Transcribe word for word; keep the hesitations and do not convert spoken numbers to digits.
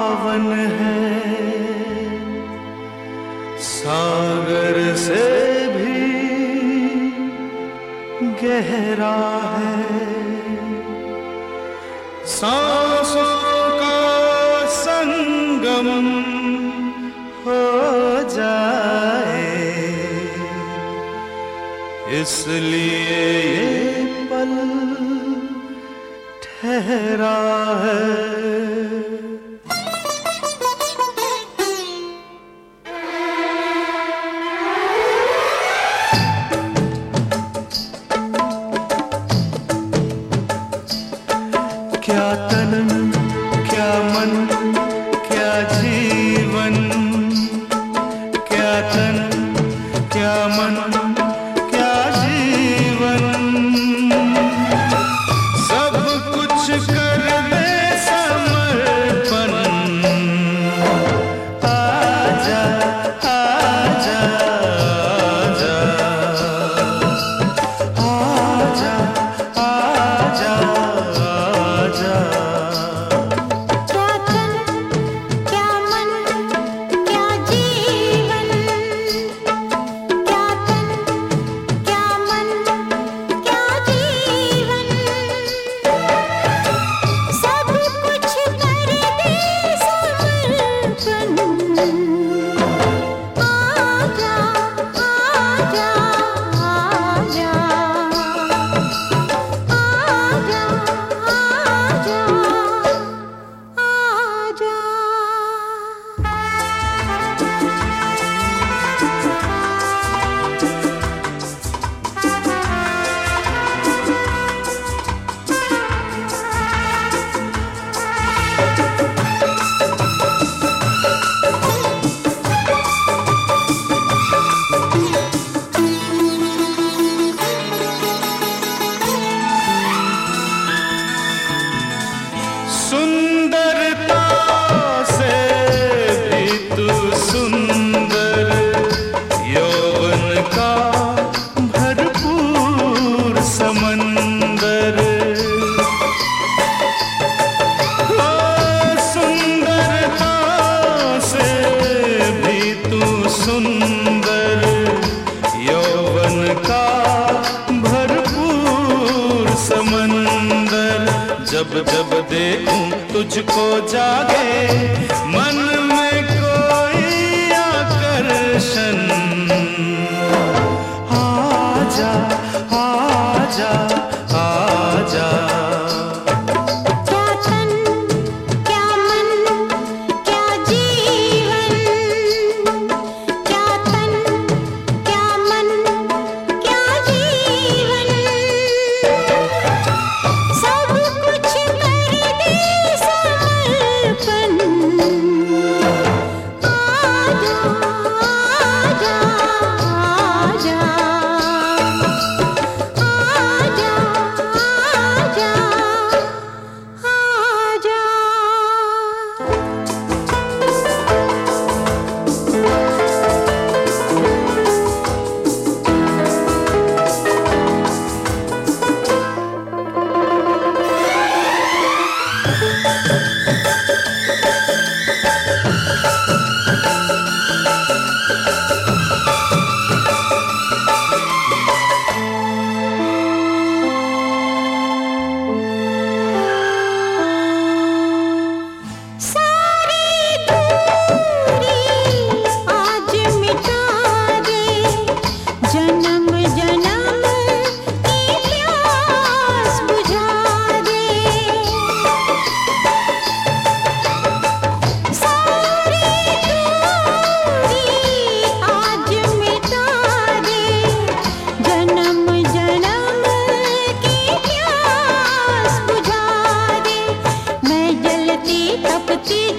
पावन है, सागर से भी गहरा है। सांसों का संगम हो जाए, इसलिए ये पल ठहरा है। क्या तन, क्या मन, क्या जीवन, क्या तन, क्या मन, क्या जीवन, सब कुछ कर दे समर्पण। आजा आजा आजा आजा आजा। क्या तन, क्या मन, क्या जीवन, क्या तन, क्या मन, क्या जीवन, सब कुछ कर दे समर्पण। आजा आजा आजा आजा आजा सुंदरता से भी तू सुंदर, यौवन का भरपूर समंदर। ओ सुंदरता से भी तू सुंदर, यौवन का भरपूर समंदर। जब जब देखूं तुझको जागे मन में कोई आकर्षण। आजा आजा आजा। क्या तन, क्या मन, क्या जीवन, क्या तन, क्या मन, क्या जीवन, सब कुछ कर दे समर्पण। आजा आजा आजा आजा आजा आजा। सारी दूरी आज मिटा दे, जन्म जन्म की प्यास बुझा दे। सारी दूरी आज मिटा दे, जन्म जन्म की प्यास बुझा दे। मैं जलती तपती